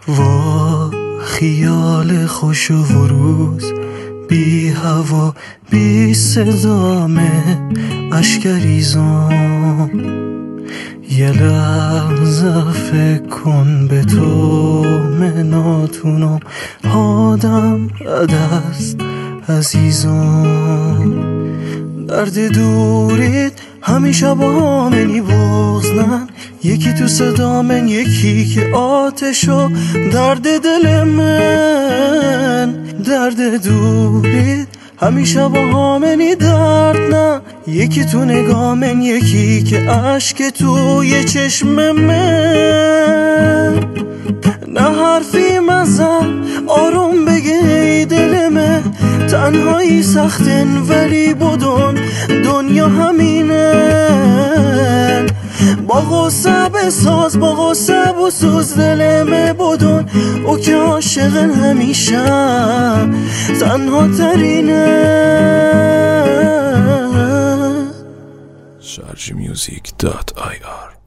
وا خیال خوش و روز بی هوا بی صدامه اشکریزم یه لحظه فکر کن به تو مناتونم آدم عدست عزیزم درد دوریت همیشه با منی بغزنن یکی تو صدا من یکی که آتشو درد دل من درد دوریت همیشه با منی درد نه یکی تو نگاه من یکی که عشق توی چشم من نه حرفی مزن آروم بگه ای دل من تنهایی سختن ولی بدون دنیا همینه با غصه بساز با غصه بسوز دلمه بدون او که عاشقن همیشه تنها ترینه sharjmusic.ir